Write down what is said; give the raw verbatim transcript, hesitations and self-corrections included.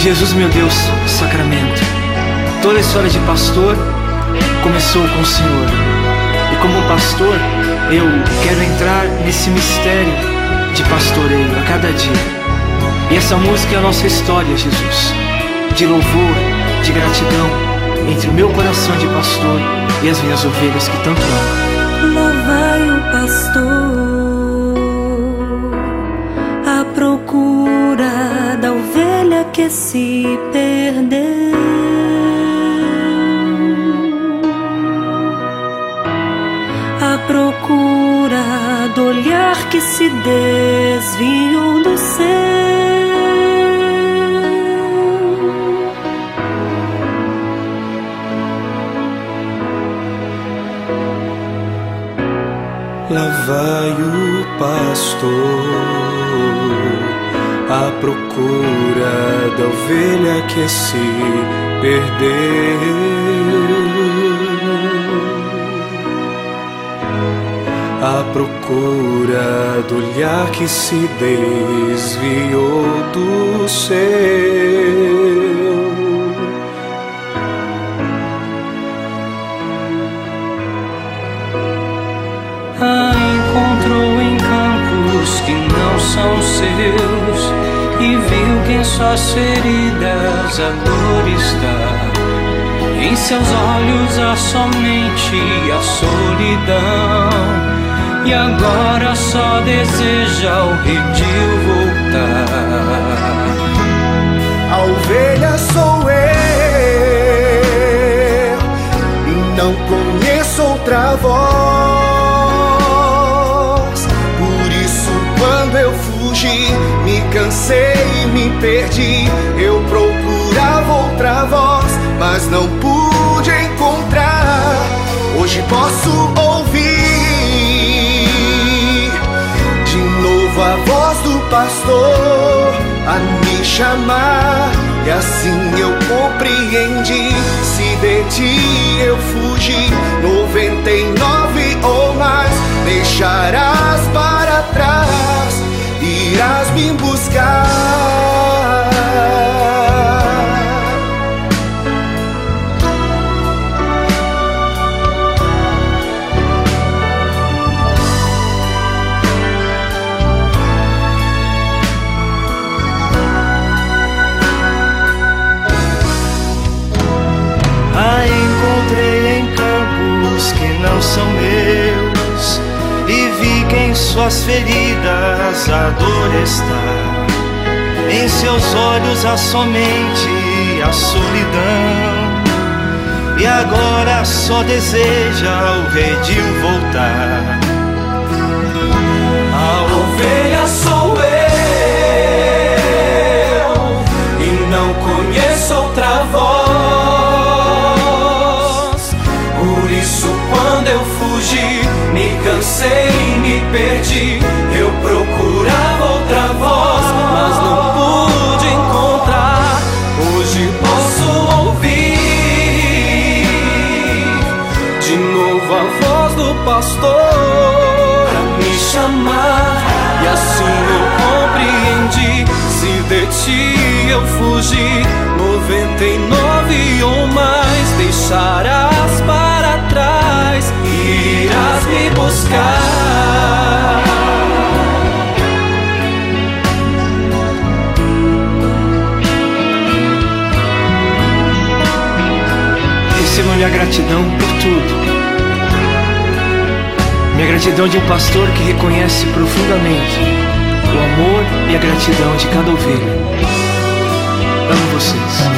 Jesus, meu Deus, sacramento. Toda a história de pastor começou com o Senhor. E como pastor, eu quero entrar nesse mistério de pastoreio a cada dia. E essa música é a nossa história, Jesus, de louvor, de gratidão entre o meu coração de pastor e as minhas ovelhas que tanto amo. Lá vai o pastor à procura da ovelha que se perdeu, à procura do olhar que se desviou do céu. Lá vai o pastor à procura da ovelha que se perdeu, à procura do olhar que se desviou do seu. A encontrou em campos que não são seus, e viu que em suas feridas a dor está. Em seus olhos há somente a solidão, e agora só deseja o redil voltar. A ovelha sou eu, e não conheço outra voz. Eu fugi, me cansei e me perdi. Eu procurava outra voz, mas não pude encontrar. Hoje posso ouvir de novo a voz do pastor a me chamar. E assim eu compreendi, se de ti eu fugi, noventa e nove ou mais deixarás para trás, irás me buscar. A encontrei em campos que não são meus, e vi que em suas feridas a dor está. Em seus olhos há somente a solidão, e agora só deseja o redil voltar. A ovelha sou eu, e não conheço outra voz. Por isso quando eu fugi, me cansei e me perdi. Eu procurava outra voz, mas não pude encontrar. Hoje posso ouvir de novo a voz do pastor pra me chamar. E assim eu compreendi, se de ti eu fugi, noventa e nove ou mais deixarás para trás, irás me buscar. Receba minha gratidão por tudo. Minha gratidão de um pastor que reconhece profundamente o amor e a gratidão de cada ovelha. Amo vocês.